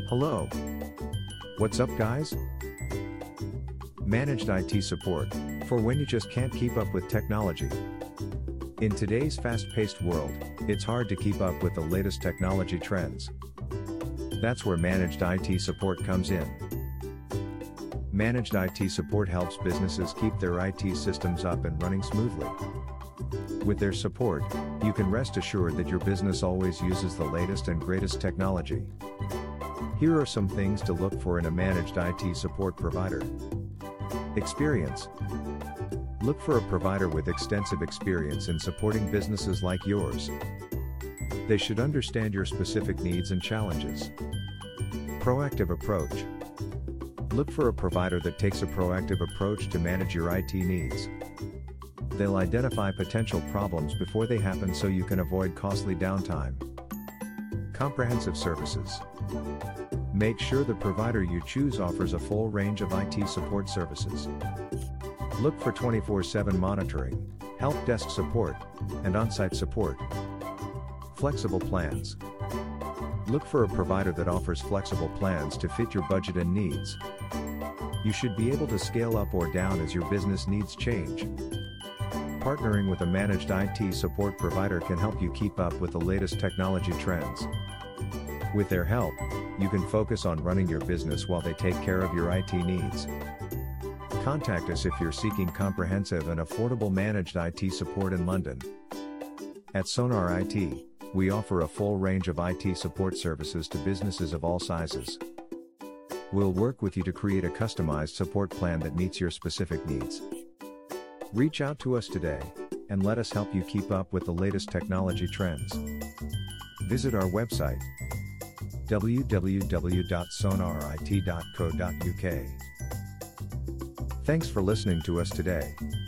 Hello. What's up, guys? Managed IT support for when you just can't keep up with technology. In today's fast-paced world, it's hard to keep up with the latest technology trends. That's where managed IT support comes in. Managed IT support helps businesses keep their IT systems up and running smoothly. With their support, you can rest assured that your business always uses the latest and greatest technology. Here are some things to look for in a managed IT support provider. Experience. Look for a provider with extensive experience in supporting businesses like yours. They should understand your specific needs and challenges. Proactive approach. Look for a provider that takes a proactive approach to manage your IT needs. They'll identify potential problems before they happen so you can avoid costly downtime. Comprehensive services. Make sure the provider you choose offers a full range of IT support services. Look for 24/7 monitoring, help desk support, and on-site support. Flexible plans. Look for a provider that offers flexible plans to fit your budget and needs. You should be able to scale up or down as your business needs change. Partnering with a managed IT support provider can help you keep up with the latest technology trends. With their help, you can focus on running your business while they take care of your IT needs. Contact us if you're seeking comprehensive and affordable managed IT support in London. At Sonar IT, we offer a full range of IT support services to businesses of all sizes. We'll work with you to create a customized support plan that meets your specific needs. Reach out to us today, and let us help you keep up with the latest technology trends. Visit our website, www.sonarit.co.uk. Thanks for listening to us today.